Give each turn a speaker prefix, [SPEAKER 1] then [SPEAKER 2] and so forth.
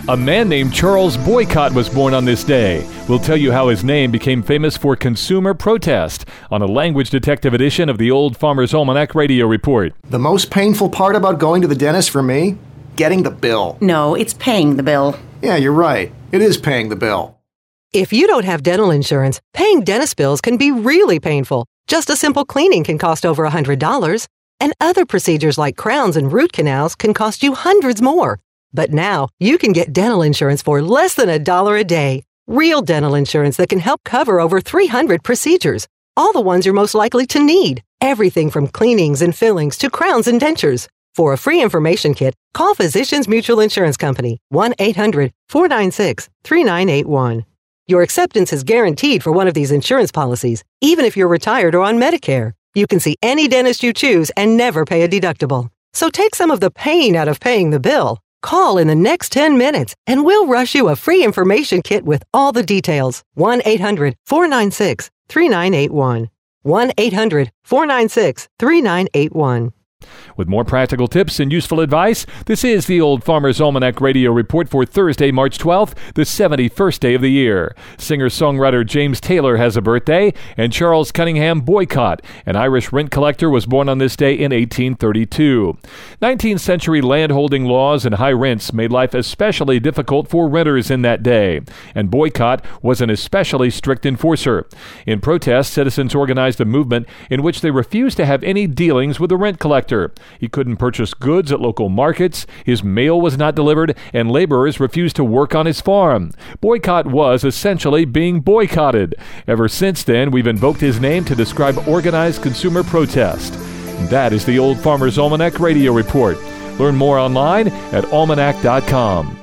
[SPEAKER 1] A man named Charles Boycott was born on this day. We'll tell you how his name became famous for consumer protest on a language detective edition of the Old Farmer's Almanac Radio Report.
[SPEAKER 2] The most painful part about going to the dentist for me? Getting the bill.
[SPEAKER 3] No, it's paying the bill.
[SPEAKER 2] Yeah, you're right. It is paying the bill.
[SPEAKER 4] If you don't have dental insurance, paying dentist bills can be really painful. Just a simple cleaning can cost over $100, and other procedures like crowns and root canals can cost you hundreds more. But now, you can get dental insurance for less than $1 a day. Real dental insurance that can help cover over 300 procedures. All the ones you're most likely to need. Everything from cleanings and fillings to crowns and dentures. For a free information kit, call Physicians Mutual Insurance Company, 1-800-496-3981. Your acceptance is guaranteed for one of these insurance policies, even if you're retired or on Medicare. You can see any dentist you choose and never pay a deductible. So take some of the pain out of paying the bill. Call in the next 10 minutes, and we'll rush you a free information kit with all the details. 1-800-496-3981. 1-800-496-3981.
[SPEAKER 1] With more practical tips and useful advice, this is the Old Farmer's Almanac Radio Report for Thursday, March 12th, the 71st day of the year. Singer-songwriter James Taylor has a birthday, and Charles Cunningham Boycott, an Irish rent collector, was born on this day in 1832. 19th century landholding laws and high rents made life especially difficult for renters in that day, and Boycott was an especially strict enforcer. In protest, citizens organized a movement in which they refused to have any dealings with the rent collector. He couldn't purchase goods at local markets, his mail was not delivered, and laborers refused to work on his farm. Boycott was essentially being boycotted. Ever since then, we've invoked his name to describe organized consumer protest. That is the Old Farmer's Almanac Radio Report. Learn more online at almanac.com.